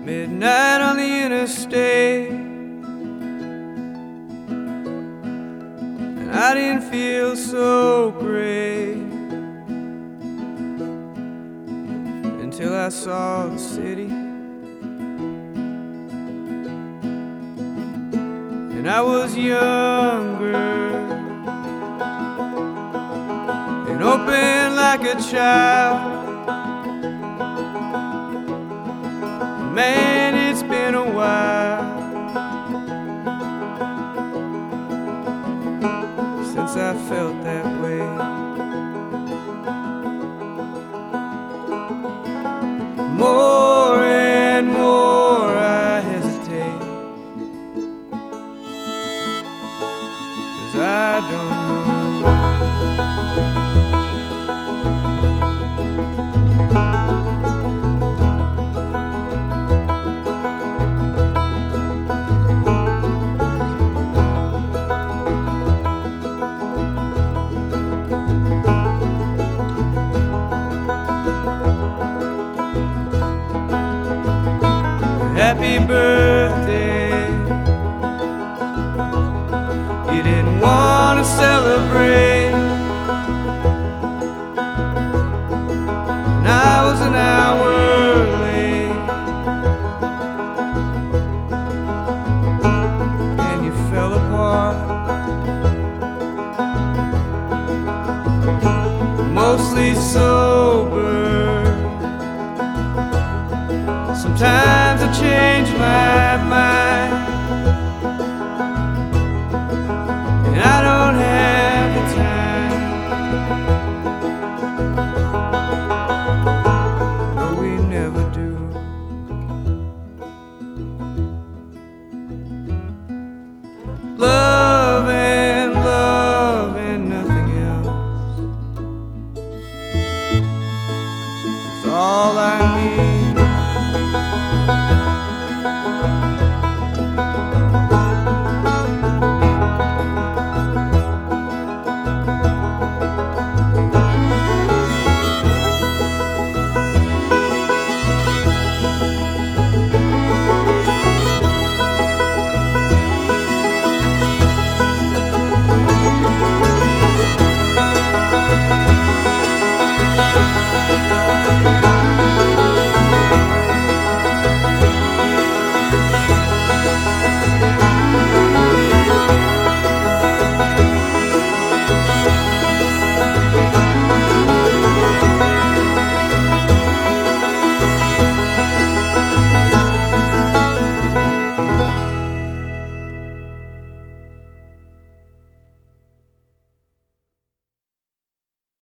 midnight on the interstate, and I didn't feel so great until I saw the city. And I was younger and open like a child. Man, it's been a while since I felt that way. More and more I hesitate, 'cause I don't know. Happy birthday. You didn't want to celebrate, and I was an hour late, and you fell apart. Mostly sober. Sometimes I change my